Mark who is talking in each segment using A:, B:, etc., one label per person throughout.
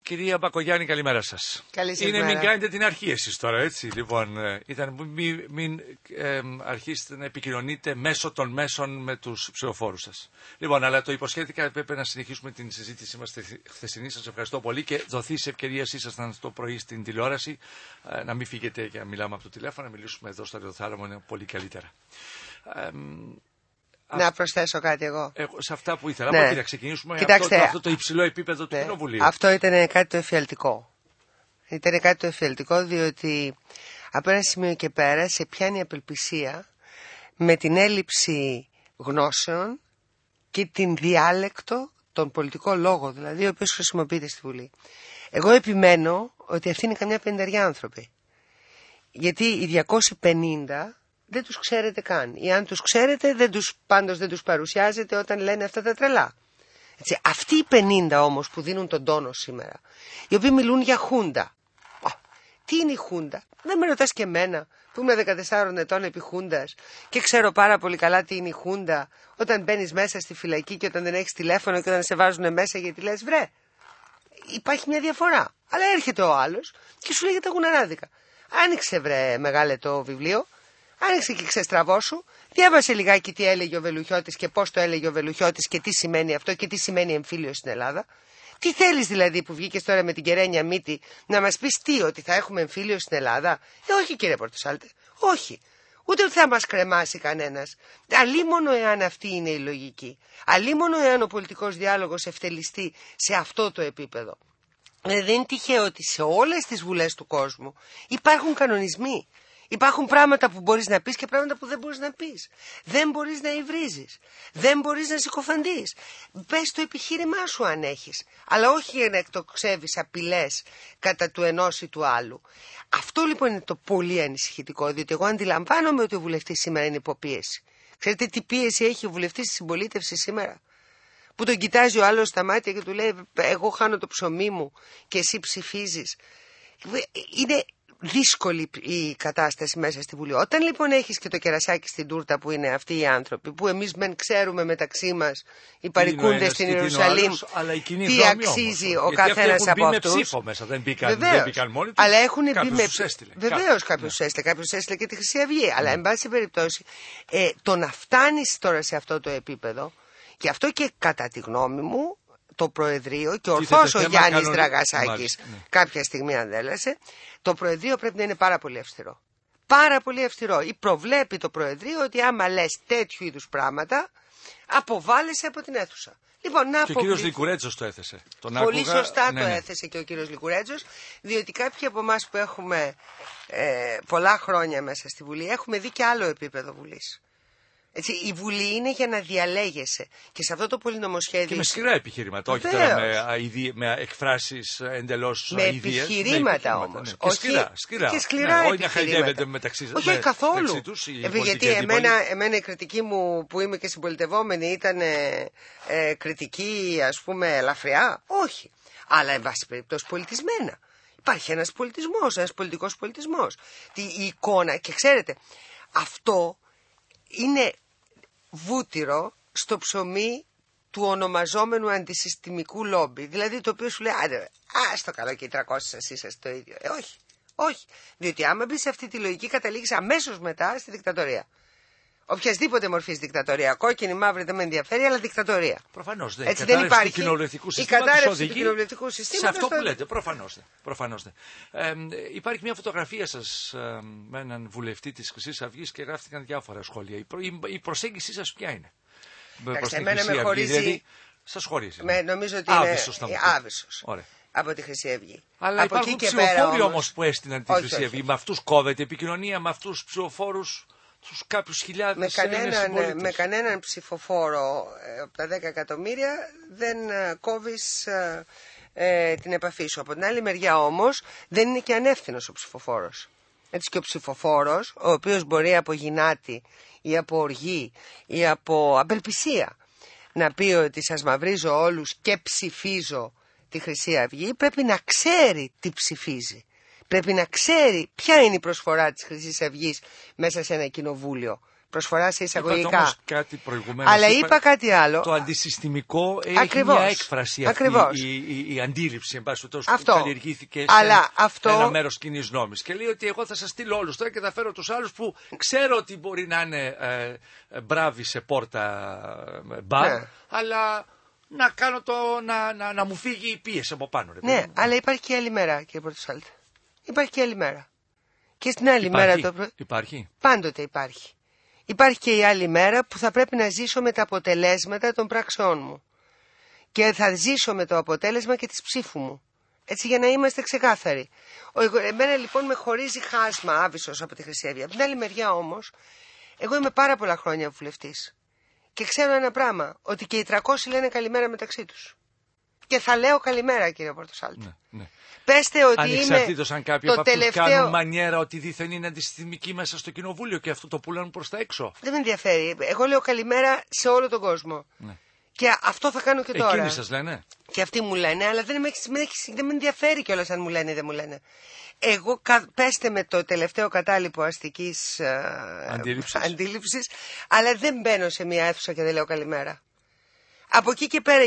A: Κυρία Μπακογιάννη, καλημέρα σας.
B: Καλησπέρα.
A: Μην κάνετε την αρχή εσείς τώρα, έτσι. Λοιπόν, μην αρχίσετε να επικοινωνείτε μέσω των μέσων με τους ψηφοφόρους σας. Λοιπόν, αλλά το υποσχέθηκα, έπρεπε να συνεχίσουμε την συζήτησή μας χθεσινή. Σας ευχαριστώ πολύ και δοθείς ευκαιρία, ήσασταν το πρωί στην τηλεόραση, να μην φύγετε και να μιλάμε από το τηλέφωνο, να μιλήσουμε εδώ στο ραδιοθάλαμο, είναι πολύ καλύτερα.
B: Να προσθέσω κάτι εγώ.
A: Σε αυτά που ήθελα. Ναι. Να ξεκινήσουμε αυτό το υψηλό επίπεδο του Κοινοβουλίου.
B: Αυτό ήταν κάτι το εφιαλτικό. Ήταν κάτι το εφιαλτικό, διότι από ένα σημείο και πέρα σε πιάνει απελπισία με την έλλειψη γνώσεων και την διάλεκτο, τον πολιτικό λόγο δηλαδή, ο οποίος χρησιμοποιείται στη Βουλή. Εγώ επιμένω ότι αυτοί είναι καμιά 50 άνθρωποι. Γιατί οι 250 δεν τους ξέρετε καν. Ή αν τους ξέρετε, πάντως δεν τους παρουσιάζετε όταν λένε αυτά τα τρελά. Έτσι, αυτοί οι 50 όμως που δίνουν τον τόνο σήμερα, οι οποίοι μιλούν για χούντα. Τι είναι η χούντα? Δεν με ρωτάς και εμένα που είμαι 14 ετών επί χούντας και ξέρω πάρα πολύ καλά τι είναι η χούντα όταν μπαίνεις μέσα στη φυλακή και όταν δεν έχεις τηλέφωνο και όταν σε βάζουν μέσα γιατί λες βρε. Υπάρχει μια διαφορά. Αλλά έρχεται ο άλλος και σου λέει για τα γουναράδικα. Άνοιξε βρε μεγάλε το βιβλίο. Άνοιξε και ξεστραβώσου, διάβασε λιγάκι τι έλεγε ο Βελουχιώτης και πώς το έλεγε ο Βελουχιώτης και τι σημαίνει αυτό και τι σημαίνει εμφύλιο στην Ελλάδα. Τι θέλεις δηλαδή που βγήκες τώρα με την κεραίνια μύτη να μας πεις τι, ότι θα έχουμε εμφύλιο στην Ελλάδα? Όχι κύριε Πορτοσάλτε, όχι. Ούτε ότι θα μας κρεμάσει κανένας. Αλίμονο εάν αυτή είναι η λογική. Αλίμονο εάν ο πολιτικός διάλογος ευτελιστεί σε αυτό το επίπεδο. Δεν είναι τυχαίο ότι σε όλες τις βουλές του κόσμου υπάρχουν κανονισμοί. Υπάρχουν πράγματα που μπορείς να πεις και πράγματα που δεν μπορείς να πεις. Δεν μπορείς να υβρίζεις. Δεν μπορείς να συκοφαντείς. Πες το επιχείρημά σου αν έχεις. Αλλά όχι για να εκτοξεύεις απειλές κατά του ενός ή του άλλου. Αυτό λοιπόν είναι το πολύ ανησυχητικό, διότι εγώ αντιλαμβάνομαι ότι ο βουλευτής σήμερα είναι υποπίεση. Ξέρετε τι πίεση έχει ο βουλευτής της συμπολίτευσης σήμερα? Που τον κοιτάζει ο άλλος στα μάτια και του λέει εγώ χάνω το ψωμί μου και εσύ ψηφίζεις. Είναι δύσκολη η κατάσταση μέσα στη Βουλή. Όταν λοιπόν έχεις και το κερασάκι στην τούρτα που είναι αυτοί οι άνθρωποι, που εμείς μεν ξέρουμε μεταξύ μας οι παρικούντες στην Ιερουσαλήμ τι αξίζει ο καθένας από αυτούς.
A: Ψήφο μέσα, δεν μπήκαν μόνοι τους.
B: Αλλά έχουν μπει με. Βεβαίως κάποιος τους έστειλε. Κάποιος έστειλε και τη Χρυσή Αυγή. Αλλά εν πάση περιπτώσει, το να φτάνεις τώρα σε αυτό το επίπεδο, και αυτό και κατά τη γνώμη μου, το Προεδρείο και ορθώς ο Γιάννης Δραγασάκης κάποια στιγμή αντέλασε, το Προεδρείο πρέπει να είναι πάρα πολύ αυστηρό. Πάρα πολύ αυστηρό. Ή προβλέπει το Προεδρείο ότι άμα λες τέτοιου είδους πράγματα, αποβάλλεσαι από την αίθουσα. Λοιπόν,
A: και ο κύριος Λικουρέτζος το έθεσε.
B: Πολύ σωστά το έθεσε και ο κύριος Λικουρέτζος, διότι κάποιοι από εμάς που έχουμε πολλά χρόνια μέσα στη Βουλή, έχουμε δει και άλλο επίπεδο Βουλής. Έτσι, η Βουλή είναι για να διαλέγεσαι. Και σε αυτό το πολυνομοσχέδιο. Και
A: με σκληρά επιχειρήματα. Όχι τώρα με εκφράσεις εντελώς αηδίες.
B: Με επιχειρήματα όμως.
A: Ναι. Όχι σκληρά.
B: Και σκληρά επιχειρήματα.
A: Όχι να χαϊδεύετε μεταξύ
B: καθόλου.
A: Τους,
B: γιατί εμένα η κριτική μου που είμαι και συμπολιτευόμενη ήταν κριτική ας πούμε ελαφριά. Όχι. Αλλά εν πάση περιπτώσει πολιτισμένα. Υπάρχει ένας πολιτισμός, ένας πολιτικός πολιτισμός. Η εικόνα. Και ξέρετε, αυτό είναι βούτυρο στο ψωμί του ονομαζόμενου αντισυστημικού λόμπι. Δηλαδή το οποίο σου λέει, στο καλό και οι 300 σας είσαστε το ίδιο. Όχι. Διότι άμα μπεις σε αυτή τη λογική καταλήγεις αμέσως μετά στη δικτατορία. Οποιασδήποτε μορφής δικτατορία. Κόκκινη, μαύρη δεν με ενδιαφέρει, αλλά δικτατορία.
A: Προφανώς δεν.
B: Έτσι δεν υπάρχει.
A: Η κατάρρευση
B: του κοινοβουλευτικού συστήματος.
A: Σε αυτό που λέτε, προφανώς δεν. Υπάρχει μια φωτογραφία σας με έναν βουλευτή της Χρυσής Αυγής και γράφτηκαν διάφορα σχόλια. Η προσέγγιση σας ποια είναι?
B: Εμένα με χωρίζει.
A: Δηλαδή, σας χωρίζει.
B: Νομίζω ότι είναι άβυσος. Από τη Χρυσή Αυγή.
A: Αλλά
B: από
A: υπάρχουν ψηφοφόροι όμως που έστειλαν τη Χρυσή Αυγή. Με αυτούς κόβεται επικοινωνία, με αυτούς τους ψηφοφόρους. Στους κάποιους χιλιάδες
B: με κανέναν ψηφοφόρο από τα 10 εκατομμύρια δεν κόβεις την επαφή σου. Από την άλλη μεριά όμως δεν είναι και ανεύθυνος ο ψηφοφόρος. Έτσι και ο ψηφοφόρος, ο οποίος μπορεί από γυνάτη ή από οργή ή από απελπισία να πει ότι σας μαυρίζω όλους και ψηφίζω τη Χρυσή Αυγή, πρέπει να ξέρει τι ψηφίζει. Πρέπει να ξέρει ποια είναι η προσφορά της Χρυσής Αυγής μέσα σε ένα κοινοβούλιο. προσφορά σε εισαγωγικά.
A: Είπατε όμως κάτι προηγουμένως.
B: Αλλά είπα κάτι άλλο.
A: Το αντισυστημικό
B: Ακριβώς.
A: έχει μια έκφραση αυτή, η αντίληψη, εν πάση περιπτώσει, που καλλιεργήθηκε σε ένα μέρος κοινής νόμης. Και λέει ότι εγώ θα σας στείλω όλους τώρα και θα φέρω τους άλλους που ξέρω ότι μπορεί να είναι μπράβοι σε πόρτα μπαρ, ναι, αλλά να κάνω να μου φύγει η πίεση από πάνω.
B: Ναι, αλλά υπάρχει και άλλη μέρα, κύριε Πορτοσάλτη. Υπάρχει και άλλη μέρα. Και στην άλλη μέρα
A: υπάρχει.
B: Πάντοτε υπάρχει. Υπάρχει και η άλλη μέρα που θα πρέπει να ζήσω με τα αποτελέσματα των πράξεών μου. Και θα ζήσω με το αποτέλεσμα και της ψήφου μου. Έτσι, για να είμαστε ξεκάθαροι. Εμένα λοιπόν με χωρίζει χάσμα άβυσσος από τη Χρυσή Αυγή. Από την άλλη μεριά όμως, εγώ είμαι πάρα πολλά χρόνια βουλευτής. Και ξέρω ένα πράγμα, ότι και οι 300 λένε καλημέρα μεταξύ τους. Και θα λέω καλημέρα, κύριε Πορτοσάλτη.
A: Ναι, ναι.
B: Πέστε ότι
A: ανεξαρτήτως αν κάποιοι από αυτούς
B: τελευταίο...
A: κάνουν μανιέρα ότι δήθεν είναι αντισυστημικοί μέσα στο κοινοβούλιο και αυτό το πουλάνε προς τα έξω.
B: Δεν με ενδιαφέρει. Εγώ λέω καλημέρα σε όλο τον κόσμο. Ναι. Και αυτό θα κάνω και τώρα.
A: Εκείνοι σας λένε.
B: Και αυτοί μου λένε, αλλά δεν με ενδιαφέρει κιόλας αν μου λένε ή δεν μου λένε. Εγώ πέστε με το τελευταίο κατάλοιπο αστικής αντίληψης, αλλά δεν μπαίνω σε μια αίθουσα και δεν λέω καλημέρα. Από εκεί και πέρα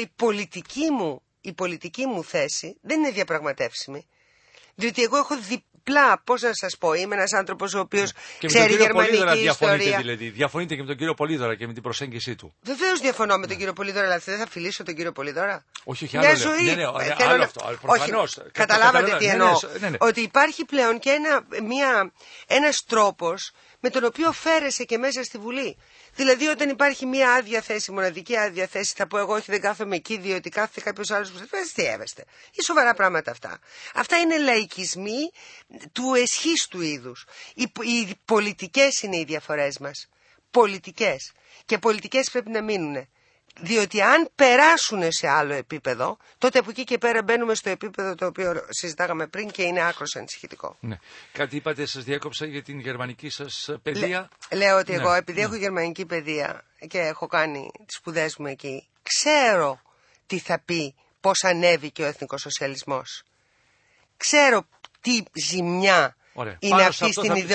B: η πολιτική μου θέση δεν είναι διαπραγματεύσιμη. Διότι εγώ έχω διπλά, πώς να σας πω, είμαι ένας άνθρωπος ο οποίος ξέρει γερμανική ιστορία.
A: Δηλαδή. Διαφωνείτε και με τον κύριο Πολύδωρα και με την προσέγγιση του.
B: Βεβαίως διαφωνώ με τον κύριο Πολύδωρα, αλλά δεν θα φιλήσω τον κύριο Πολύδωρα.
A: Όχι, άλλο ζωή. Ναι, άλλο αυτό. Προφανώς.
B: Καταλάβατε τι εννοώ. Ότι υπάρχει πλέον και ένας τρόπος με τον οποίο φέρεσαι και μέσα στη Βουλή. Δηλαδή, όταν υπάρχει μια άδεια θέση, μοναδική άδεια θέση, θα πω εγώ, όχι, δεν κάθομαι εκεί, διότι κάθεται κάποιος άλλος που σας αστείευεστε. Ή σοβαρά πράγματα αυτά. Αυτά είναι λαϊκισμοί του εσχίστου είδους. Οι πολιτικές είναι οι διαφορές μας. Πολιτικές. Και πολιτικές πρέπει να μείνουν. Διότι αν περάσουν σε άλλο επίπεδο, τότε από εκεί και πέρα μπαίνουμε στο επίπεδο το οποίο συζητάγαμε πριν και είναι άκρως ανησυχητικό.
A: Ναι. Κάτι είπατε, σας διέκοψα για την γερμανική σας παιδεία.
B: Λέω ότι εγώ, επειδή έχω γερμανική παιδεία και έχω κάνει τις σπουδές μου εκεί, ξέρω τι θα πει πώς ανέβηκε ο εθνικός σοσιαλισμός. Ξέρω τι ζημιά είναι αυτή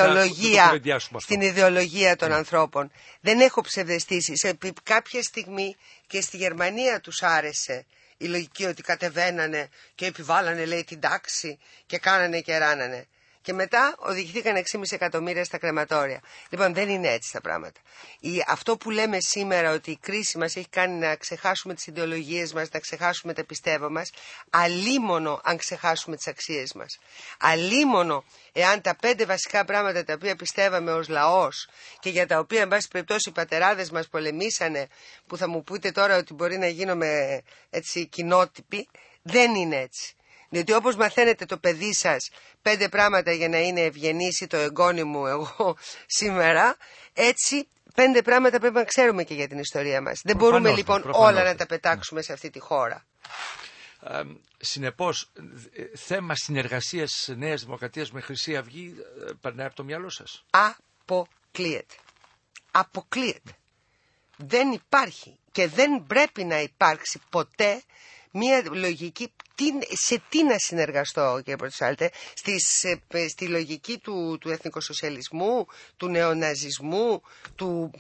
B: στην ιδεολογία των ανθρώπων. Δεν έχω ψευδεστήσει. Σε κάποια στιγμή και στη Γερμανία τους άρεσε η λογική ότι κατεβαίνανε και επιβάλλανε, λέει, την τάξη και κάνανε και ράνανε. Και μετά οδηγηθήκαν 6,5 εκατομμύρια στα κρεματόρια. Λοιπόν, δεν είναι έτσι τα πράγματα. Αυτό που λέμε σήμερα, ότι η κρίση μας έχει κάνει να ξεχάσουμε τις ιδεολογίες μας, να ξεχάσουμε τα πιστεύω μας, αλίμονο αν ξεχάσουμε τις αξίες μας. Αλίμονο εάν τα 5 βασικά πράγματα τα οποία πιστεύαμε ως λαός και για τα οποία, εν πάση περιπτώσει, οι πατεράδες μας πολεμήσανε, που θα μου πείτε τώρα ότι μπορεί να γίνομαι έτσι κοινότυποι, δεν είναι έτσι. Διότι όπως μαθαίνετε το παιδί σας 5 πράγματα για να είναι ευγενής ή το εγγόνι μου εγώ σήμερα, έτσι 5 πράγματα πρέπει να ξέρουμε και για την ιστορία μας. Δεν μπορούμε λοιπόν όλα να τα πετάξουμε σε αυτή τη χώρα.
A: Συνεπώς, θέμα συνεργασίας Νέας Δημοκρατίας με Χρυσή Αυγή περνάει από το μυαλό σας?
B: Αποκλείεται. Αποκλείεται. Δεν υπάρχει και δεν πρέπει να υπάρξει ποτέ μια λογική. Σε τι να συνεργαστώ, κύριε Πορτοσάλτε, στη λογική του εθνικοσοσιαλισμού, του νεοναζισμού, του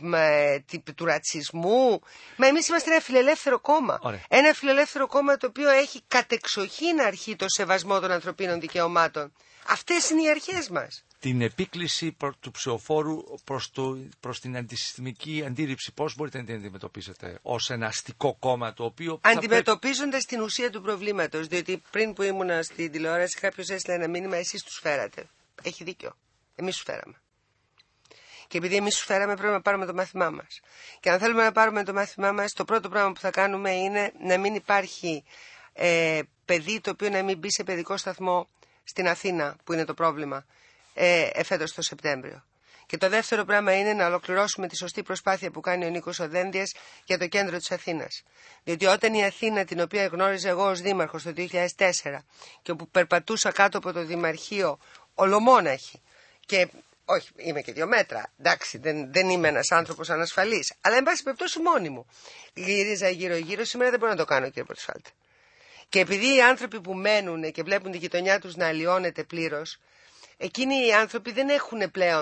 B: ρατσισμού. Μα εμείς είμαστε ένα φιλελεύθερο κόμμα.
A: Ωραία. Ένα
B: φιλελεύθερο κόμμα το οποίο έχει κατεξοχήν αρχή το σεβασμό των ανθρωπίνων δικαιωμάτων. Αυτές είναι οι αρχές μας.
A: Την επίκληση του ψηφοφόρου προς την αντισυστημική αντίληψη, πώς μπορείτε να την αντιμετωπίσετε ως ένα αστικό κόμμα το οποίο...
B: Αντιμετωπίζοντας την ουσία του προβλήματος, διότι πριν που ήμουνα στην τηλεόραση κάποιος έστειλε ένα μήνυμα, εσείς τους φέρατε. Έχει δίκιο. Εμείς τους φέραμε. Και επειδή εμείς τους φέραμε πρέπει να πάρουμε το μάθημά μας. Και αν θέλουμε να πάρουμε το μάθημά μας, το πρώτο πράγμα που θα κάνουμε είναι να μην υπάρχει παιδί το οποίο να μην μπει σε παιδικό σταθμό στην Αθήνα, που είναι το πρόβλημα, εφέτος το Σεπτέμβριο. Και το δεύτερο πράγμα είναι να ολοκληρώσουμε τη σωστή προσπάθεια που κάνει ο Νίκος ο Δένδιας για το κέντρο της Αθήνας. Διότι όταν η Αθήνα, την οποία γνώριζα εγώ ως δήμαρχος το 2004 και όπου περπατούσα κάτω από το Δημαρχείο ολομόναχη, και όχι, είμαι και 2 μέτρα, εντάξει, δεν είμαι ένας άνθρωπος ανασφαλής, αλλά εν πάση περιπτώσει μόνη μου γύριζα γύρω-γύρω. Σήμερα δεν μπορώ να το κάνω, κύριε Πορτοσάλτε. Και επειδή οι άνθρωποι που μένουν και βλέπουν τη γειτονιά τους να αλλοιώνεται πλήρως, εκείνοι οι άνθρωποι δεν έχουν πλέον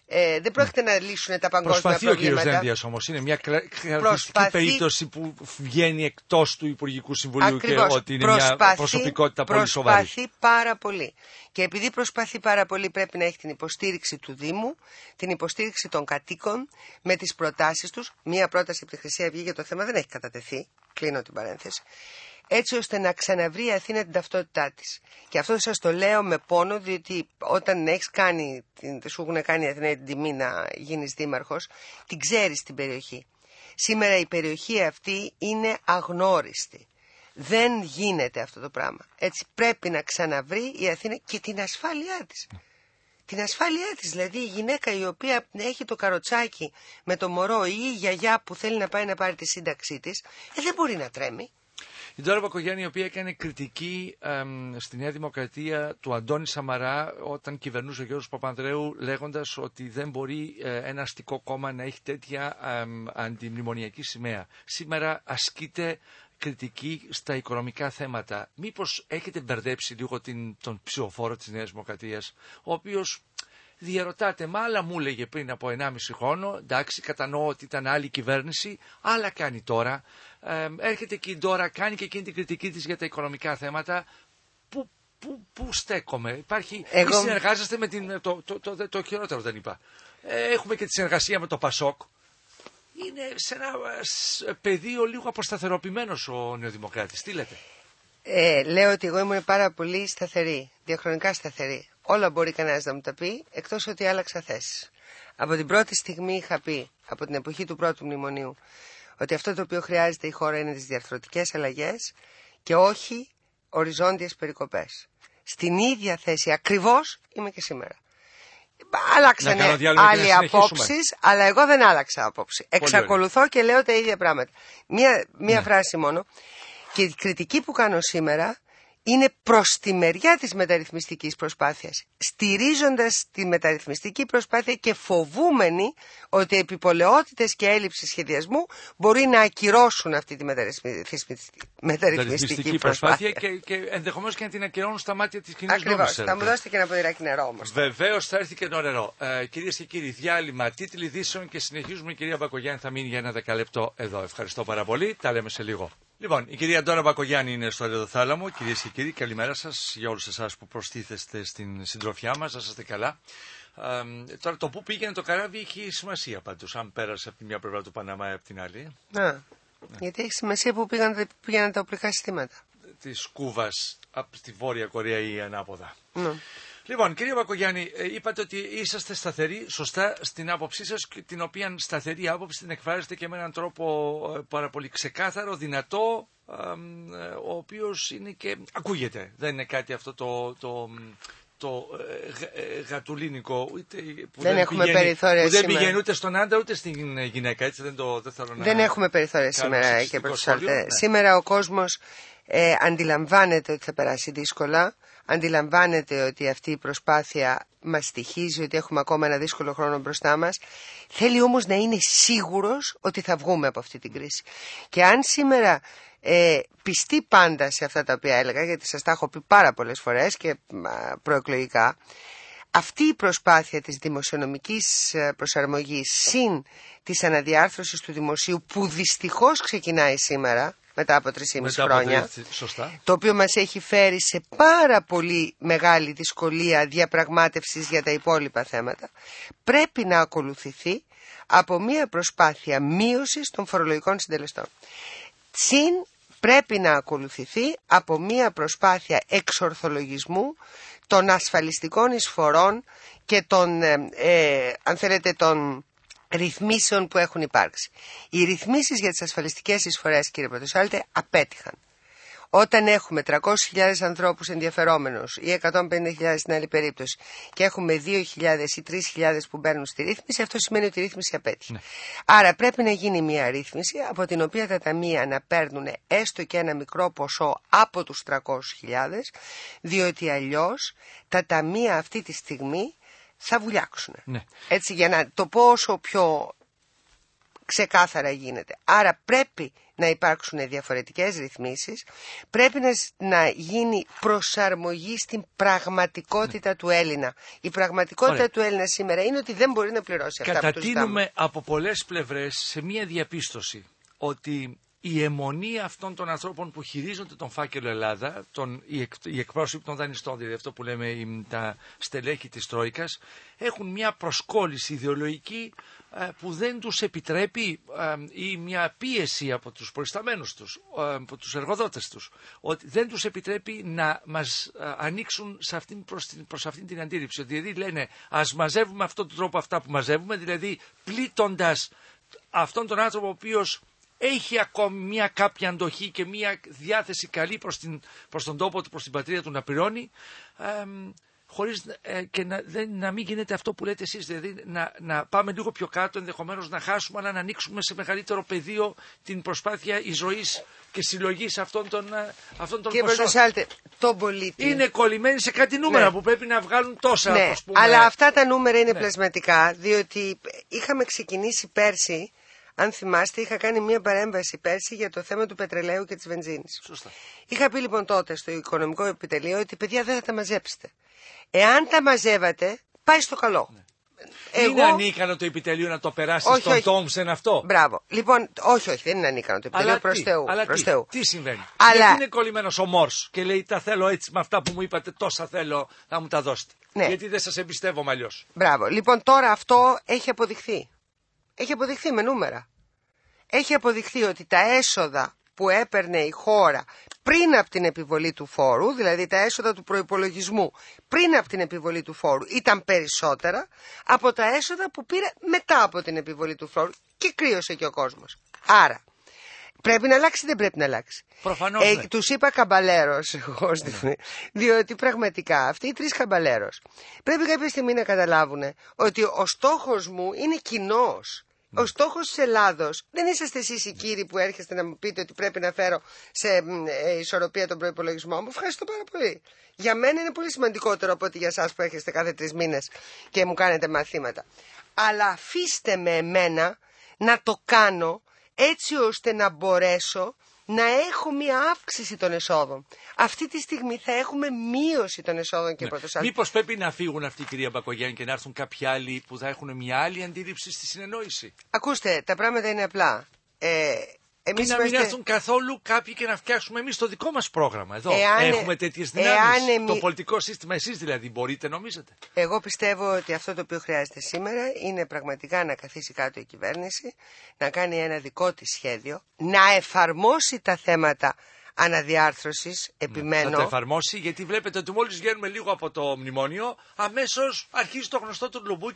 B: Δεν πρόκειται να λύσουν τα παγκόσμια
A: προσπαθεί
B: προβλήματα.
A: Ο κ. Δένδιας όμως. Είναι μια χαρακτηριστική περίπτωση που βγαίνει εκτός του Υπουργικού Συμβουλίου. Ακριβώς. Και ότι είναι μια προσωπικότητα πολύ σοβαρή.
B: Προσπαθεί πάρα πολύ. Και επειδή προσπαθεί πάρα πολύ, πρέπει να έχει την υποστήριξη του Δήμου, την υποστήριξη των κατοίκων με τις προτάσεις τους. Μία πρόταση από τη Χρυσή Αυγή για το θέμα δεν έχει κατατεθεί. Κλείνω την παρένθεση. Έτσι ώστε να ξαναβρει η Αθήνα την ταυτότητά της. Και αυτό σας το λέω με πόνο, διότι όταν σου έχουν κάνει η Αθήνα την τιμή να γίνεις δήμαρχος, την ξέρεις την περιοχή. Σήμερα η περιοχή αυτή είναι αγνώριστη. Δεν γίνεται αυτό το πράγμα. Έτσι πρέπει να ξαναβρει η Αθήνα και την ασφάλειά της. Την ασφάλειά της, δηλαδή η γυναίκα η οποία έχει το καροτσάκι με το μωρό ή η γιαγιά που θέλει να πάει να πάρει τη σύνταξή της, δεν μπορεί να τρέμει.
A: Η Ντόρα Μπακογιάννη, η οποία έκανε κριτική στη Νέα Δημοκρατία του Αντώνη Σαμαρά όταν κυβερνούσε ο Γιώργος Παπανδρέου, λέγοντας ότι δεν μπορεί ένα αστικό κόμμα να έχει τέτοια αντιμνημονιακή σημαία. Σήμερα ασκείται κριτική στα οικονομικά θέματα. Μήπως έχετε μπερδέψει λίγο τον ψηφοφόρο της Νέας Δημοκρατίας, ο οποίος διαρωτάται, μα άλλα μου έλεγε πριν από 1,5 χρόνο, εντάξει, κατανοώ ότι ήταν άλλη κυβέρνηση, άλλα κάνει τώρα. Έρχεται και η Ντόρα, κάνει και εκείνη την κριτική της για τα οικονομικά θέματα. Πού στέκομαι? Υπάρχει, συνεργάζεστε με το χειρότερο δεν είπα. Έχουμε και τη συνεργασία με το Πασόκ. Είναι σε ένα πεδίο λίγο αποσταθεροποιημένος ο Νεοδημοκράτης. Τι λέτε?
B: Λέω ότι εγώ ήμουν πάρα πολύ σταθερή, διαχρονικά σταθερή. Όλα μπορεί κανένας να μου τα πει, εκτός ότι άλλαξα θέσεις. Από την πρώτη στιγμή είχα πει, από την εποχή του πρώτου μνημονίου, ότι αυτό το οποίο χρειάζεται η χώρα είναι τις διαρθρωτικές αλλαγές και όχι οριζόντιες περικοπές. Στην ίδια θέση ακριβώς είμαι και σήμερα. Άλλαξαν άλλοι απόψεις, αλλά εγώ δεν άλλαξα απόψη. Εξακολουθώ και λέω τα ίδια πράγματα. Μία φράση μόνο. Και η κριτική που κάνω σήμερα είναι προς τη μεριά της μεταρρυθμιστικής προσπάθειας. Στηρίζοντας τη μεταρρυθμιστική προσπάθεια και φοβούμενοι ότι επιπολαιότητες και έλλειψη σχεδιασμού μπορεί να ακυρώσουν αυτή τη μεταρρυθμιστική προσπάθεια.
A: Και ενδεχομένως και να την ακυρώνουν στα μάτια της κοινής γνώμης.
B: Ακριβώς. Θα μου δώσετε και ένα ποδηράκι νερό όμως.
A: Βεβαίως θα έρθει και το νερό. Κυρίες και κύριοι, διάλειμμα, τίτλοι ειδήσεων και συνεχίζουμε. Η κυρία Μπακογιάννη θα μείνει για ένα δεκαλεπτό εδώ. Ευχαριστώ πάρα πολύ. Τα λέμε σε λίγο. Λοιπόν, η κυρία Ντόρα Μπακογιάννη είναι στο Ρεδοθάλαμο. Κυρίες και κύριοι, καλημέρα σας για όλους εσάς που προστίθεστε στην συντροφιά μας. Να είστε καλά. Τώρα το που πήγαινε το καράβι έχει σημασία πάντως, αν πέρασε από τη μια πλευρά του Παναμά ή από την άλλη.
B: Γιατί έχει σημασία που πήγαιναν τα οπλικά συστήματα.
A: Της Κούβας από τη Βόρεια Κορέα ή ανάποδα. Λοιπόν, κύριε Μπακογιάννη, είπατε ότι είσαστε σταθεροί, σωστά, στην άποψή σας, την οποία σταθερή άποψη την εκφράζετε και με έναν τρόπο πάρα πολύ ξεκάθαρο, δυνατό, ο οποίος είναι και ακούγεται. Δεν είναι κάτι αυτό το γατουλίνικο, που
B: δεν έχουμε περιθώρια
A: που δεν πηγαίνει ούτε στον άντρα ούτε στην γυναίκα. Έτσι, δεν θέλω να...
B: Δεν έχουμε περιθώρια σήμερα και προσφέρετε. Σήμερα ο κόσμος αντιλαμβάνεται ότι θα περάσει δύσκολα. Αντιλαμβάνεται ότι αυτή η προσπάθεια μας στοιχίζει, ότι έχουμε ακόμα ένα δύσκολο χρόνο μπροστά μας. Θέλει όμως να είναι σίγουρος ότι θα βγούμε από αυτή την κρίση. Και αν σήμερα πιστεί πάντα σε αυτά τα οποία έλεγα, γιατί σας τα έχω πει πάρα πολλές φορές και προεκλογικά, αυτή η προσπάθεια της δημοσιονομικής προσαρμογής συν της αναδιάρθρωσης του δημοσίου, που δυστυχώς ξεκινάει σήμερα, μετά από 3,5 χρόνια, το οποίο μας έχει φέρει σε πάρα πολύ μεγάλη δυσκολία διαπραγμάτευσης για τα υπόλοιπα θέματα, πρέπει να ακολουθηθεί από μια προσπάθεια μείωσης των φορολογικών συντελεστών. Συν πρέπει να ακολουθηθεί από μια προσπάθεια εξορθολογισμού των ασφαλιστικών εισφορών και των, αν θέλετε, των ρυθμίσεων που έχουν υπάρξει. Οι ρυθμίσεις για τις ασφαλιστικές εισφορές, κύριε Πρωτοσάλτε, απέτυχαν. Όταν έχουμε 300.000 ανθρώπους ενδιαφερόμενους ή 150.000 στην άλλη περίπτωση και έχουμε 2.000 ή 3.000 που μπαίνουν στη ρύθμιση, αυτό σημαίνει ότι η ρύθμιση απέτυχε. Ναι. Άρα πρέπει να γίνει μια ρύθμιση από την οποία τα ταμεία να παίρνουν έστω και ένα μικρό ποσό από τους 300.000, διότι αλλιώς τα ταμεία αυτή τη στιγμή θα βουλιάξουν. Ναι. Έτσι, για να το πω όσο πιο Ξεκάθαρα γίνεται. Άρα πρέπει να υπάρξουν διαφορετικές ρυθμίσεις, πρέπει να γίνει προσαρμογή στην πραγματικότητα του Έλληνα. Η πραγματικότητα του Έλληνα σήμερα είναι ότι δεν μπορεί να πληρώσει αυτά που του ζητάμε.
A: Κατατείνουμε από πολλές πλευρές σε μία διαπίστωση ότι η αιμονή αυτών των ανθρώπων που χειρίζονται τον φάκελο Ελλάδα, οι εκπρόσωποι των δανειστών, δηλαδή αυτό που λέμε τα στελέχη της Τρόικας, έχουν μια προσκόλληση ιδεολογική που δεν τους επιτρέπει, ή μια πίεση από τους προϊσταμένους τους, από τους εργοδότες τους, ότι δεν τους επιτρέπει να μας ανοίξουν προς αυτήν την αντίληψη. Δηλαδή λένε ας μαζεύουμε αυτόν τον τρόπο αυτά που μαζεύουμε, δηλαδή πλήττοντας αυτόν τον άνθρωπο ο οποίος έχει ακόμη μια κάποια αντοχή και μια διάθεση καλή προς τον τόπο του, προς την πατρίδα του να πληρώνει, χωρίς και να μην γίνεται αυτό που λέτε εσείς, δηλαδή να πάμε λίγο πιο κάτω, ενδεχομένως να χάσουμε, αλλά να ανοίξουμε σε μεγαλύτερο πεδίο την προσπάθεια εισρωής και συλλογής αυτών των ποσών.
B: Κύριε Πρωτοσάλτε, τον πολίτη
A: είναι κολλημένοι σε κάτι νούμερα που πρέπει να βγάλουν τόσα.
B: Ναι,
A: ας πούμε.
B: αλλά αυτά τα νούμερα είναι πλασματικά, διότι είχαμε ξεκινήσει πέρσι. Αν θυμάστε, είχα κάνει μία παρέμβαση πέρσι για το θέμα του πετρελαίου και της βενζίνης.
A: Σωστά.
B: Είχα πει λοιπόν τότε στο Οικονομικό Επιτελείο ότι παιδιά δεν θα τα μαζέψετε. Εάν τα μαζεύατε, πάει στο καλό. Ναι.
A: Είναι ανίκανο το επιτελείο να το περάσει στον Τόμψεν αυτό.
B: Μπράβο. Λοιπόν, όχι, δεν είναι ανίκανο το επιτελείο. Προς Θεού.
A: Τι συμβαίνει.
B: Αλλά...
A: Γιατί είναι κολλημένος ο Μόρς και λέει τα θέλω έτσι με αυτά που μου είπατε, τόσα θέλω να μου τα δώσετε. Ναι. Γιατί δεν σας εμπιστεύομαι αλλιώς.
B: Μπράβο. Λοιπόν, τώρα αυτό έχει αποδειχθεί. Έχει αποδειχθεί με νούμερα. Έχει αποδειχθεί ότι τα έσοδα που έπαιρνε η χώρα πριν από την επιβολή του φόρου, δηλαδή τα έσοδα του προϋπολογισμού πριν από την επιβολή του φόρου, ήταν περισσότερα από τα έσοδα που πήρε μετά από την επιβολή του φόρου και κρύωσε και ο κόσμος. Άρα, πρέπει να αλλάξει ή δεν πρέπει να αλλάξει.
A: Προφανώς ναι.
B: Τους είπα καμπαλέρος, διότι πραγματικά αυτοί οι τρεις καμπαλέρος πρέπει κάποια στιγμή να καταλάβουν ότι ο στόχος μου είναι κοινός. Ο στόχος της Ελλάδος δεν είσαστε εσείς οι κύριοι που έρχεστε να μου πείτε ότι πρέπει να φέρω σε ισορροπία τον προϋπολογισμό μου. Ευχαριστώ πάρα πολύ. Για μένα είναι πολύ σημαντικότερο από ότι για εσάς που έρχεστε κάθε 3 μήνες και μου κάνετε μαθήματα. Αλλά αφήστε με εμένα να το κάνω έτσι ώστε να μπορέσω να έχω μία αύξηση των εσόδων. Αυτή τη στιγμή θα έχουμε μείωση των εσόδων και Πρωτοσάλτη.
A: Μήπως πρέπει να φύγουν αυτοί, κυρία Μπακογιάννη, και να έρθουν κάποιοι άλλοι που θα έχουν μια άλλη αντίληψη στη συνεννόηση.
B: Ακούστε, τα πράγματα είναι απλά.
A: Ή να μην έρθουν καθόλου κάποιοι και να φτιάξουμε εμείς το δικό μας πρόγραμμα. Εδώ έχουμε τέτοιες δυνάμεις. Το πολιτικό σύστημα, εσείς δηλαδή, μπορείτε, νομίζετε.
B: Εγώ πιστεύω ότι αυτό το οποίο χρειάζεται σήμερα είναι πραγματικά να καθίσει κάτω η κυβέρνηση, να κάνει ένα δικό της σχέδιο, να εφαρμόσει τα θέματα αναδιάρθρωσης, επιμένω.
A: Θα το εφαρμόσει, γιατί βλέπετε ότι μόλις βγαίνουμε λίγο από το μνημόνιο, αμέσως αρχίζει το γνωστό του λουμπούκι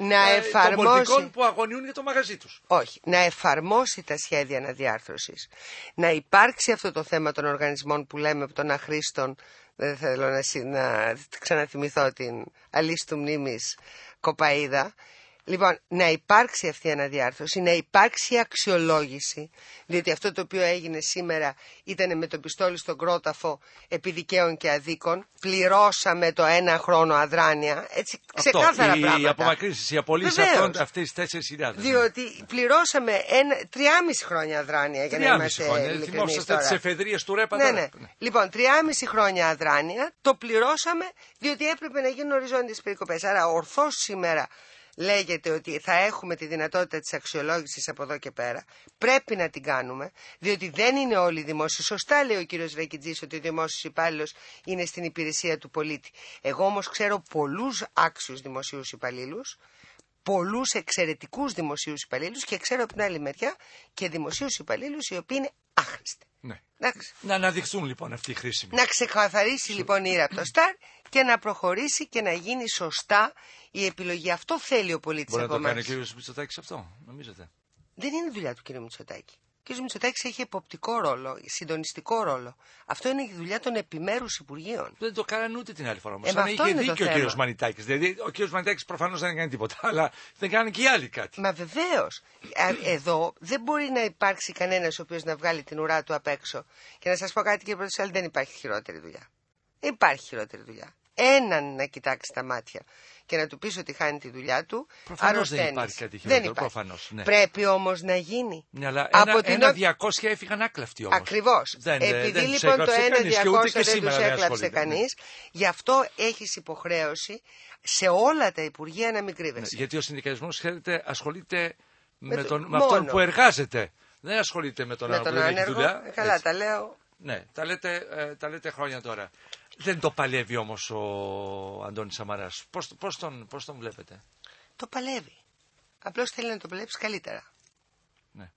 A: των πολιτικών που αγωνιούν για το μαγαζί τους.
B: Όχι, να εφαρμόσει τα σχέδια αναδιάρθρωσης, να υπάρξει αυτό το θέμα των οργανισμών που λέμε από των αχρήστων, δεν θέλω να ξαναθυμηθώ την αλίστου μνήμης κοπαΐδα. Λοιπόν, να υπάρξει αυτή η αναδιάρθρωση, να υπάρξει αξιολόγηση, διότι αυτό το οποίο έγινε σήμερα ήταν με το πιστόλι στον κρόταφο επί δικαίων και αδίκων. Πληρώσαμε το 1 χρόνο αδράνεια, έτσι ξεκάθαρα πράγματα.
A: Οι απομακρύνσεις, οι απολύσεις αυτές τις 4.000.
B: Διότι πληρώσαμε 3,5 χρόνια αδράνεια για να είμαστε ειλικρινείς.
A: Θυμόσαστε τις εφεδρείες του ΡΕΠΑ.
B: Ναι. Λοιπόν, 3,5 χρόνια αδράνεια το πληρώσαμε διότι έπρεπε να γίνουν οριζόντιες περικοπές. Άρα ορθώς σήμερα λέγεται ότι θα έχουμε τη δυνατότητα της αξιολόγησης από εδώ και πέρα. Πρέπει να την κάνουμε, διότι δεν είναι όλοι οι δημόσιοι. Σωστά λέει ο κύριος Ρακιτζής ότι ο δημόσιος υπάλληλος είναι στην υπηρεσία του πολίτη. Εγώ όμως ξέρω πολλούς άξιους δημοσίους υπαλλήλους, πολλούς εξαιρετικούς δημοσίους υπαλλήλους και ξέρω από την άλλη μεριά και δημοσίους υπαλλήλους οι οποίοι είναι άχρηστοι.
A: Ναι. Να αναδειχθούν λοιπόν αυτοί οι χρήσιμοι.
B: Να ξεκαθαρίσει λοιπόν η ύρα από το ΣΤΑΡ και να προχωρήσει και να γίνει σωστά η επιλογή. Αυτό θέλει ο πολίτης από εμάς.
A: Μπορεί να το κάνει ο κ. Μητσοτάκης αυτό, νομίζετε?
B: Δεν είναι δουλειά του κ. Μητσοτάκη. Ο κ. Μητσοτάκης έχει εποπτικό ρόλο, συντονιστικό ρόλο. Αυτό είναι η δουλειά των επιμέρους υπουργείων.
A: Δεν το κάνανε ούτε την άλλη φορά όμως. Αν είχε δίκιο ο κ. Μανιτάκης. Δηλαδή ο κ. Μανιτάκης προφανώς δεν έκανε τίποτα, αλλά δεν κάνανε και οι άλλοι κάτι.
B: Μα βεβαίως. Εδώ δεν μπορεί να υπάρξει κανένας ο οποίος να βγάλει την ουρά του απ' έξω. Και να σας πω κάτι, κ. Πρωτοσάλτη, δεν υπάρχει χειρότερη δουλειά. Δεν υπάρχει χειρότερη δουλειά. έναν να κοιτάξει τα μάτια και να του πεις ότι χάνει τη δουλειά του,
A: Προφανώς δεν υπάρχει κάτι χειρότερο. Προφανώς, ναι.
B: Πρέπει όμως να γίνει.
A: Ναι, αλλά ένα 200 έφυγαν άκλαυτοι όμως.
B: Ακριβώς. Επειδή λοιπόν το 1-200 δεν τους έκλαψε κανείς, γι' αυτό έχεις υποχρέωση σε όλα τα υπουργεία να μην κρύβεσαι.
A: Ναι, γιατί ο συνδικαλισμός ασχολείται με αυτόν που εργάζεται. Δεν ασχολείται με τον άλλο που δεν έχει δουλειά.
B: Καλά, έτσι. Τα λέω.
A: Ναι, τα λέτε χρόνια τώρα. Δεν το παλεύει όμως ο Αντώνης Σαμαράς. Πώς τον βλέπετε?
B: Το παλεύει. Απλώς θέλει να το παλέψει καλύτερα.
A: Ναι.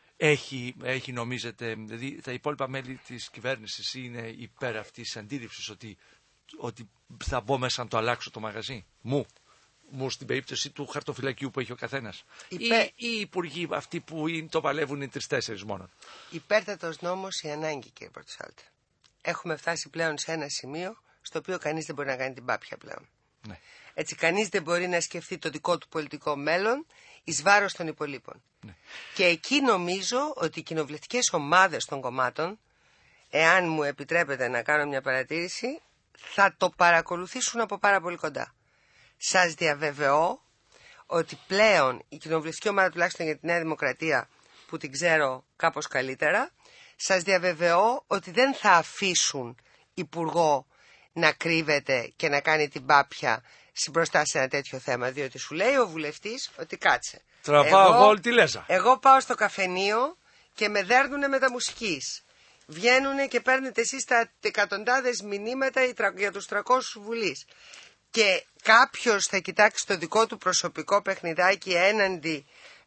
A: Έχει νομίζετε, δηλαδή τα υπόλοιπα μέλη της κυβέρνησης είναι υπέρ αυτής της αντίληψης ότι θα μπω μέσα να το αλλάξω το μαγαζί μου στην περίπτωση του χαρτοφυλακίου που έχει ο καθένας. Ή οι υπουργοί αυτοί που το παλεύουν είναι 3-4 μόνο.
B: Υπέρτατος νόμος η ανάγκη, κύριε Πορτοσάλτε. Έχουμε φτάσει πλέον σε ένα σημείο στο οποίο κανείς δεν μπορεί να κάνει την πάπια πλέον.
A: Ναι.
B: Έτσι κανείς δεν μπορεί να σκεφτεί το δικό του πολιτικό μέλλον εις βάρος των υπολείπων.
A: Ναι.
B: Και εκεί νομίζω ότι οι κοινοβουλευτικές ομάδες των κομμάτων, εάν μου επιτρέπετε να κάνω μια παρατήρηση, θα το παρακολουθήσουν από πάρα πολύ κοντά. Σας διαβεβαιώ ότι πλέον η κοινοβουλευτική ομάδα, τουλάχιστον για τη Νέα Δημοκρατία, που την ξέρω κάπως καλύτερα, σας διαβεβαιώ ότι δεν θα αφήσουν υπουργό να κρύβεται και να κάνει την πάπια μπροστά σε ένα τέτοιο θέμα. Διότι σου λέει ο βουλευτής ότι κάτσε.
A: Τραβάω εγώ όλη τη λέζα.
B: Εγώ πάω στο καφενείο και με δέρνουνε με τα μουσικής. Βγαίνουνε και παίρνετε εσείς τα εκατοντάδες μηνύματα για τους 300 βουλείς. Και κάποιος θα κοιτάξει το δικό του προσωπικό παιχνιδάκι έναντι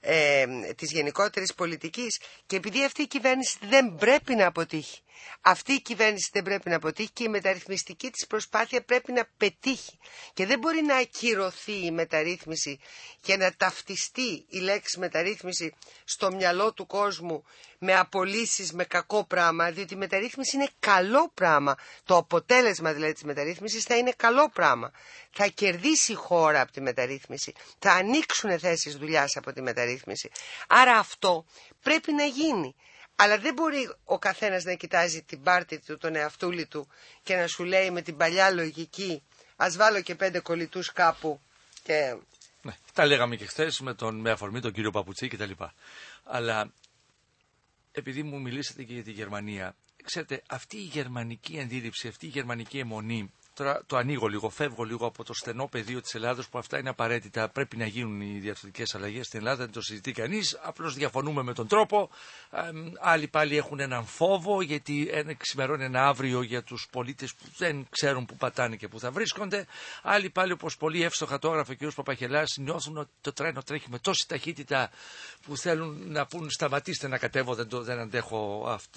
B: της γενικότερης πολιτικής, και επειδή αυτή η κυβέρνηση δεν πρέπει να αποτύχει. Αυτή η κυβέρνηση δεν πρέπει να αποτύχει και η μεταρρυθμιστική της προσπάθεια πρέπει να πετύχει. Και δεν μπορεί να ακυρωθεί η μεταρρύθμιση και να ταυτιστεί η λέξη μεταρρύθμιση στο μυαλό του κόσμου με απολύσεις, με κακό πράγμα, διότι η μεταρρύθμιση είναι καλό πράγμα. Το αποτέλεσμα δηλαδή της μεταρρύθμισης θα είναι καλό πράγμα. Θα κερδίσει η χώρα από τη μεταρρύθμιση. Θα ανοίξουν θέσεις δουλειάς από τη μεταρρύθμιση. Άρα αυτό πρέπει να γίνει. Αλλά δεν μπορεί ο καθένας να κοιτάζει την πάρτη του, τον εαυτούλη του και να σου λέει με την παλιά λογική ας βάλω και 5 κολλητούς κάπου και...
A: Ναι, τα λέγαμε και χθες με αφορμή τον κύριο Παπουτσί και τα λοιπά. Αλλά επειδή μου μιλήσατε και για τη Γερμανία, ξέρετε, αυτή η γερμανική αντίληψη, αυτή η γερμανική αιμονή, τώρα το ανοίγω λίγο, φεύγω λίγο από το στενό πεδίο της Ελλάδος που αυτά είναι απαραίτητα, πρέπει να γίνουν οι διαρθρωτικές αλλαγές στην Ελλάδα, δεν το συζητεί κανείς, απλώς διαφωνούμε με τον τρόπο. Άλλοι πάλι έχουν έναν φόβο γιατί ξημερώνει ένα αύριο για τους πολίτες που δεν ξέρουν που πατάνε και που θα βρίσκονται. Άλλοι πάλι, όπως πολύ εύστοχα το έγραφε ο κ. Παπαχελάς, νιώθουν ότι το τρένο τρέχει με τόση ταχύτητα που θέλουν να πούν σταματήστε να κατέβω, δεν αντέχω αυτή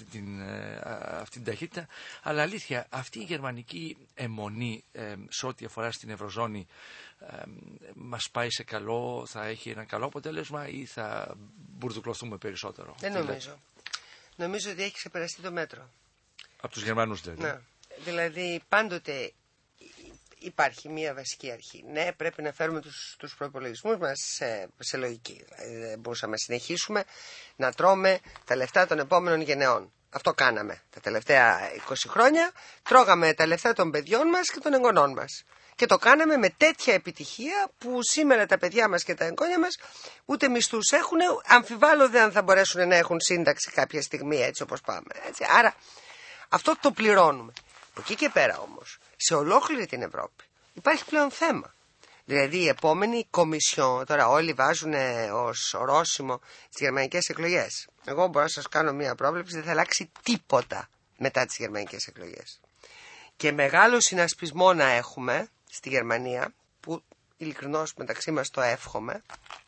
A: την ταχύτητα. Αλλά αλήθεια, αυτή η γερμανική αιμονή σε ό,τι αφορά στην Ευρωζώνη μας πάει σε καλό, θα έχει ένα καλό αποτέλεσμα ή θα μπουρδουκλωθούμε περισσότερο?
B: Δεν νομίζω. Νομίζω ότι έχει ξεπεραστεί το μέτρο.
A: Από τους Γερμανούς δηλαδή.
B: Ναι. Δηλαδή πάντοτε υπάρχει μία βασική αρχή. Ναι, πρέπει να φέρουμε τους προϋπολογισμούς μας σε λογική. Δεν μπορούσαμε να συνεχίσουμε να τρώμε τα λεφτά των επόμενων γενεών. Αυτό κάναμε τα τελευταία 20 χρόνια. Τρώγαμε τα λεφτά των παιδιών μας και των εγγονών μας. Και το κάναμε με τέτοια επιτυχία που σήμερα τα παιδιά μας και τα εγγόνια μας ούτε μισθούς έχουν. Αμφιβάλλω δεν θα μπορέσουν να έχουν σύνταξη κάποια στιγμή έτσι όπως πάμε. Έτσι. Άρα αυτό το πληρώνουμε. Από εκεί και πέρα όμως, σε ολόκληρη την Ευρώπη υπάρχει πλέον θέμα. Δηλαδή η επόμενη Κομισιόν, τώρα όλοι βάζουν ως ορόσημο τις γερμανικές εκλογές. Εγώ μπορώ να σας κάνω μία πρόβλεψη, δεν θα αλλάξει τίποτα μετά τις γερμανικές εκλογές. Και μεγάλο συνασπισμό να έχουμε στη Γερμανία, που ειλικρινώς μεταξύ μας το εύχομαι,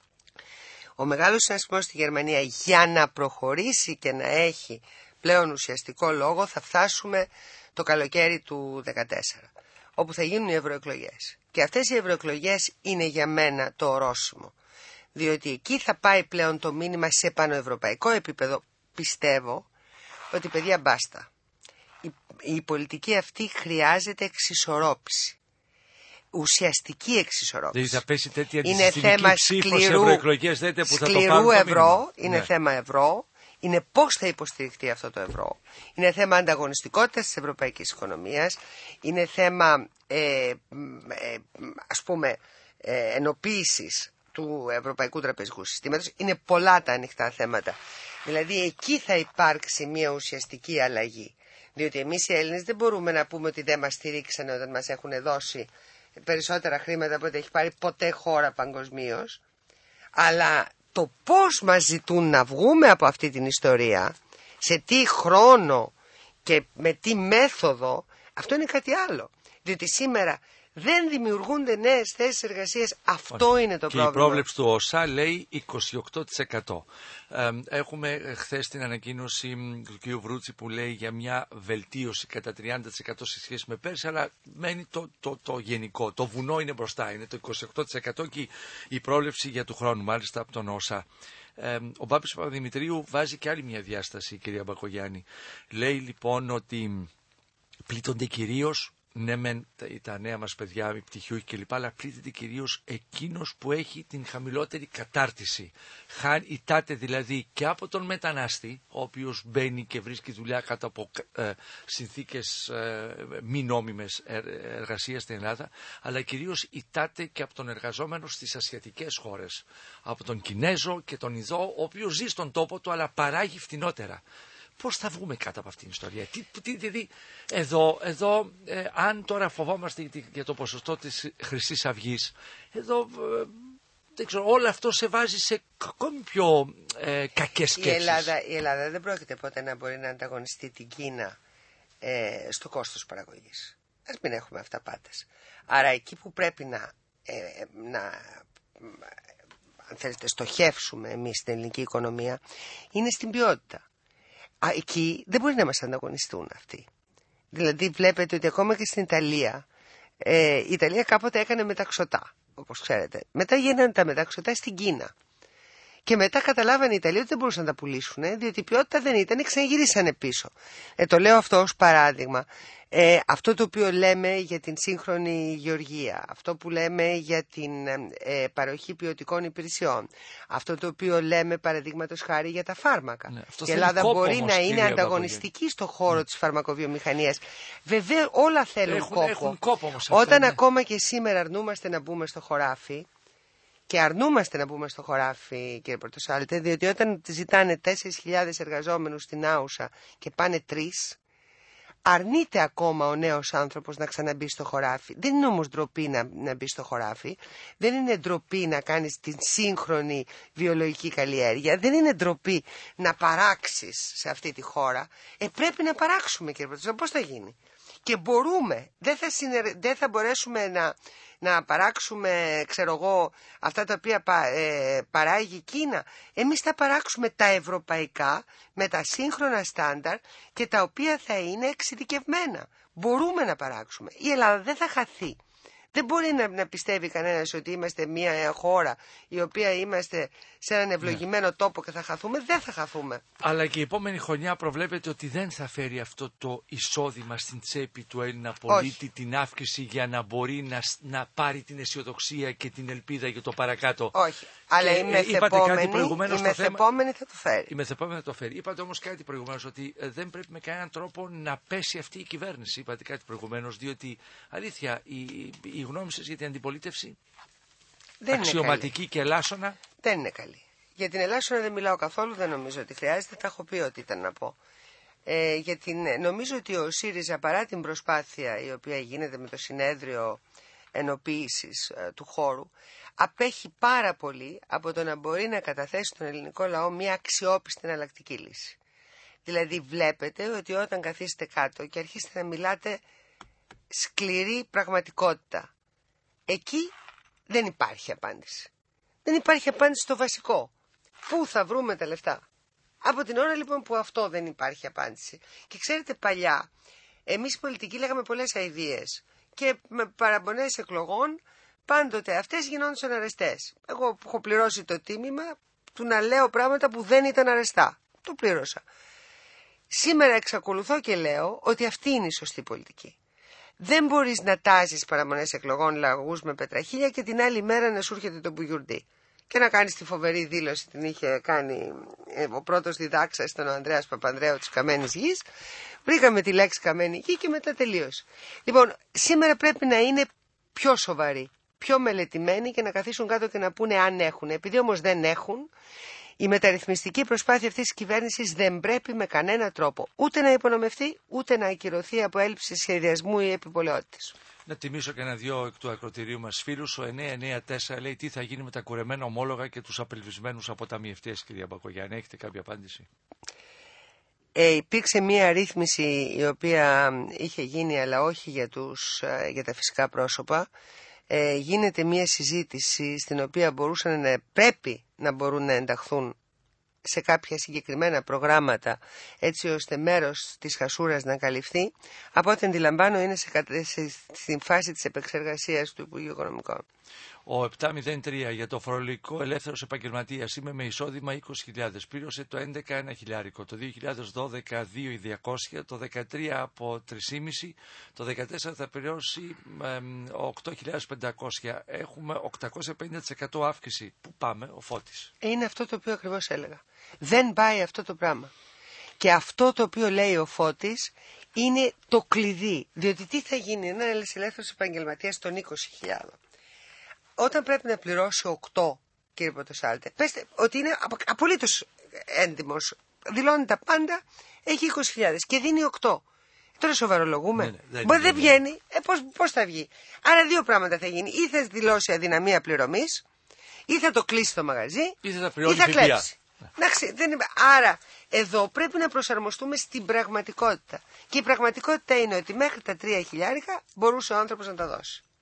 B: ο μεγάλος συνασπισμός στη Γερμανία για να προχωρήσει και να έχει πλέον ουσιαστικό λόγο θα φτάσουμε το καλοκαίρι του 2014, όπου θα γίνουν οι ευρωεκλογές. Και αυτές οι ευρωεκλογές είναι για μένα το ορόσημο. Διότι εκεί θα πάει πλέον το μήνυμα σε πανευρωπαϊκό επίπεδο. Πιστεύω ότι παιδιά μπάστα. Η πολιτική αυτή χρειάζεται εξισορρόπηση. Ουσιαστική εξισορρόπηση.
A: Δηλαδή θα πέσει τέτοια
B: είναι θέμα
A: σκληρού
B: ευρώ, είναι θέμα ευρώ. είναι πώς θα υποστηριχτεί αυτό το ευρώ. Είναι θέμα ανταγωνιστικότητας της ευρωπαϊκής οικονομίας, είναι θέμα ενοποίησης του ευρωπαϊκού τραπεζικού συστήματος. Είναι πολλά τα ανοιχτά θέματα. Δηλαδή εκεί θα υπάρξει μια ουσιαστική αλλαγή. Διότι εμείς οι Έλληνες δεν μπορούμε να πούμε ότι δεν μας στηρίξανε όταν μας έχουν δώσει περισσότερα χρήματα από ό,τι έχει πάρει ποτέ χώρα παγκοσμίως. Αλλά το πώς μας ζητούν να βγούμε από αυτή την ιστορία, σε τι χρόνο και με τι μέθοδο, αυτό είναι κάτι άλλο. Διότι σήμερα δεν δημιουργούνται νέες θέσεις εργασίας. Αυτό είναι το πρόβλημα.
A: Και η πρόβλεψη του ΟΣΑ λέει 28%. Έχουμε χθες την ανακοίνωση του κ. Βρούτση που λέει για μια βελτίωση κατά 30% σε σχέση με πέρσι, αλλά μένει το γενικό. Το βουνό είναι μπροστά, είναι το 28% και η πρόβλεψη για του χρόνου, μάλιστα από τον ΟΣΑ. Ο Μπάπης Παπαδημητρίου βάζει και άλλη μια διάσταση, κυρία Μπακογιάννη. Λέει λοιπόν ότι πλήττονται κυρίως, ναι μεν τα νέα μας παιδιά, οι πτυχιούχοι κλπ, αλλά πλήττεται κυρίως εκείνος που έχει την χαμηλότερη κατάρτιση. Ητάται δηλαδή και από τον μετανάστη, ο οποίος μπαίνει και βρίσκει δουλειά κάτω από συνθήκες μη νόμιμες εργασίας στην Ελλάδα, αλλά κυρίως ητάται και από τον εργαζόμενο στις ασιατικές χώρες. Από τον Κινέζο και τον Ινδό, ο οποίος ζει στον τόπο του αλλά παράγει φτηνότερα. Πώς θα βγούμε κάτω από αυτήν την ιστορία? Δηλαδή, εδώ αν τώρα φοβόμαστε για το ποσοστό της Χρυσής Αυγής, εδώ δεν ξέρω, όλο αυτό σε βάζει σε ακόμη πιο κακές σκέψεις.
B: Η Ελλάδα δεν πρόκειται ποτέ να μπορεί να ανταγωνιστεί την Κίνα στο κόστος παραγωγής. Ας μην έχουμε αυταπάτες. Άρα εκεί που πρέπει να αν θέλετε, στοχεύσουμε εμείς στην ελληνική οικονομία είναι στην ποιότητα. Εκεί δεν μπορεί να μας ανταγωνιστούν αυτοί. Δηλαδή βλέπετε ότι ακόμα και στην Ιταλία, η Ιταλία κάποτε έκανε μεταξωτά, όπως ξέρετε. Μετά γίνανε τα μεταξωτά στην Κίνα. Και μετά καταλάβανε οι Ιταλοί ότι δεν μπορούσαν να τα πουλήσουν, διότι η ποιότητα δεν ήταν, ξαναγυρίσανε πίσω. Το λέω αυτό ως παράδειγμα. Αυτό το οποίο λέμε για την σύγχρονη γεωργία, αυτό που λέμε για την παροχή ποιοτικών υπηρεσιών, αυτό το οποίο λέμε παραδείγματος χάρη για τα φάρμακα. Ναι, η Ελλάδα μπορεί να είναι ανταγωνιστική στον χώρο της φαρμακοβιομηχανίας. Βέβαια όλα θέλουν κόπο.
A: Έχουν κόπο όμως
B: Όταν ακόμα και σήμερα αρνούμαστε να μπούμε στο χωράφι, και αρνούμαστε να μπούμε στο χωράφι, κύριε Πορτοσάλτε, διότι όταν ζητάνε 4.000 εργαζόμενους στην Άουσα και πάνε 3, αρνείται ακόμα ο νέος άνθρωπος να ξαναμπεί στο χωράφι. Δεν είναι όμως ντροπή να μπει στο χωράφι, δεν είναι ντροπή να κάνεις την σύγχρονη βιολογική καλλιέργεια, δεν είναι ντροπή να παράξεις σε αυτή τη χώρα. Πρέπει να παράξουμε, κύριε Πορτοσάλτε, πώς θα γίνει? Και μπορούμε, δεν θα μπορέσουμε να παράξουμε, ξέρω εγώ, αυτά τα οποία παράγει η Κίνα. Εμείς θα παράξουμε τα ευρωπαϊκά με τα σύγχρονα στάνταρ και τα οποία θα είναι εξειδικευμένα. Μπορούμε να παράξουμε. Η Ελλάδα δεν θα χαθεί. Δεν μπορεί να πιστεύει κανένας ότι είμαστε μια χώρα η οποία είμαστε σε έναν ευλογημένο τόπο και θα χαθούμε. Δεν θα χαθούμε.
A: Αλλά και η επόμενη χρονιά προβλέπεται ότι δεν θα φέρει αυτό το εισόδημα στην τσέπη του Έλληνα πολίτη. Όχι. Την αύξηση για να μπορεί να πάρει την αισιοδοξία και την ελπίδα για το παρακάτω.
B: Όχι. Αλλά η μεθεπόμενη θα το φέρει.
A: Η μεθεπόμενη θα το φέρει. Είπατε όμως κάτι προηγουμένως, ότι δεν πρέπει με κανέναν τρόπο να πέσει αυτή η κυβέρνηση. Είπατε κάτι προηγουμένως, διότι αλήθεια η γνώμη σας για την αντιπολίτευση, δεν αξιωματική και ελάσσονα?
B: Δεν είναι καλή. Για την ελάσσονα δεν μιλάω καθόλου, δεν νομίζω ότι χρειάζεται, τα έχω πει ότι ήταν να πω. Νομίζω ότι ο ΣΥΡΙΖΑ, παρά την προσπάθεια η οποία γίνεται με το συνέδριο ενοποίησης του χώρου, απέχει πάρα πολύ από το να μπορεί να καταθέσει στον ελληνικό λαό μια αξιόπιστη εναλλακτική λύση. Δηλαδή βλέπετε ότι όταν καθίσετε κάτω και αρχίσετε να μιλάτε σκληρή πραγματικότητα, εκεί δεν υπάρχει απάντηση. Δεν υπάρχει απάντηση στο βασικό. Πού θα βρούμε τα λεφτά? Από την ώρα λοιπόν που αυτό δεν υπάρχει απάντηση. Και ξέρετε, παλιά εμείς οι πολιτικοί λέγαμε πολλές αηδίες και με παραπονές εκλογών πάντοτε αυτές γινόντουσαν αρεστές. Εγώ που έχω πληρώσει το τίμημα του να λέω πράγματα που δεν ήταν αρεστά. Το πλήρωσα. Σήμερα εξακολουθώ και λέω ότι αυτή είναι η σωστή πολιτική. Δεν μπορείς να τάζεις παραμονές εκλογών λαγούς με πετραχίλια και την άλλη μέρα να σου έρχεται το μπουγιουρντί. και να κάνεις τη φοβερή δήλωση, την είχε κάνει ο πρώτος διδάξας, ήταν ο Ανδρέας Παπανδρέου της Καμένης Γης. Βρήκαμε τη λέξη Καμένη Γη και μετά τελείωσε. Λοιπόν, σήμερα πρέπει να είναι πιο σοβαροί, πιο μελετημένοι και να καθίσουν κάτω και να πούνε αν έχουν. Επειδή όμως δεν έχουν, η μεταρρυθμιστική προσπάθεια αυτής της κυβέρνησης δεν πρέπει με κανένα τρόπο ούτε να υπονομευτεί, ούτε να ακυρωθεί από έλλειψη σχεδιασμού ή επιπολαιότητας.
A: Να τιμήσω και ένα-δυο εκ του ακροτηρίου μας φίλους. Ο 994 λέει τι θα γίνει με τα κουρεμένα ομόλογα και τους απελπισμένους αποταμιευτές, κυρία Μπακογιάννη. Έχετε κάποια απάντηση?
B: Υπήρξε μία ρύθμιση η οποία είχε γίνει, αλλά όχι για τα φυσικά πρόσωπα. Γίνεται μία συζήτηση στην οποία πρέπει να μπορούν να ενταχθούν σε κάποια συγκεκριμένα προγράμματα, έτσι ώστε μέρος της χασούρας να καλυφθεί. Από ό,τι αντιλαμβάνω είναι στην φάση της επεξεργασίας του Υπουργείου Οικονομικών.
A: Ο 703 για το φορολογικό ελεύθερος επαγγελματίας, είμαι με εισόδημα 20.000, πλήρωσε το 11 ένα χιλιάρικο, το 2012 2.200, το 13 από 3,5, το 14 θα πληρώσει 8.500, έχουμε 850% αύξηση. Πού πάμε? Ο Φώτης. Είναι
B: αυτό το οποίο ακριβώς έλεγα. Δεν πάει αυτό το πράγμα. Και αυτό το οποίο λέει ο Φώτης είναι το κλειδί. Διότι τι θα γίνει ένα ελεύθερος επαγγελματίας των 20.000. Όταν πρέπει να πληρώσει 8, κύριε Πρωτοσάλτε, πέστε ότι είναι απολύτως έντιμος, δηλώνει τα πάντα, έχει 20.000 και δίνει 8. Τώρα σοβαρολογούμε. Δεν βγαίνει. Πώς θα βγει? Άρα δύο πράγματα θα γίνει. Ή θα δηλώσει αδυναμία πληρωμής, ή θα το κλείσει το μαγαζί, ή θα κλέψει. Άρα εδώ πρέπει να προσαρμοστούμε στην πραγματικότητα. Και η πραγματικότητα είναι ότι μέχρι τα 3.000 μπορούσε ο άνθρωπος να τα δώσει.